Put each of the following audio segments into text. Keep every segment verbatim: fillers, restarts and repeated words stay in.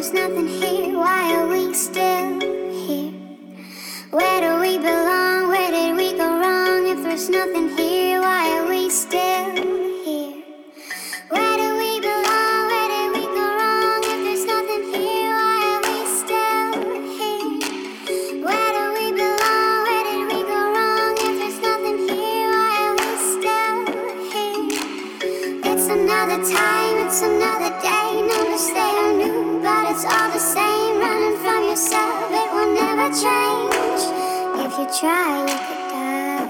there's nothing here, why are we still here? Where do we belong? Where did we go wrong? If there's nothing here, why are we still here? Where do we belong? Where did we go wrong? If there's nothing here, why are we still here? Where do we belong? Where did we go wrong? If there's nothing here, why are we still here? It's another time, it's another day. No mistake or new, but it's all the same. Running from yourself, it will never change. If you try, you could die.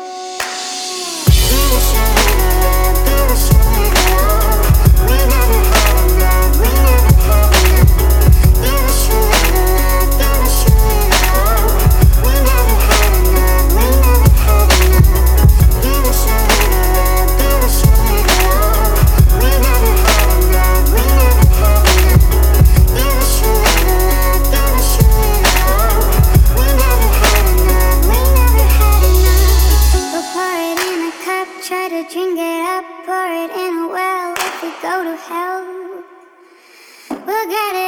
Give us a little love, give us a little love. We never had enough, we never had enough. Give us a little love, give us a little love. We never had enough, we never had enough. Give us a little love, give us a little love. We never had enough, we never had enough. Give us a little love, give us a little love. We never had enough, we never had enough. We'll pour it in a cup, try to drink it up, pour it in a well. If we go to hell, we'll get it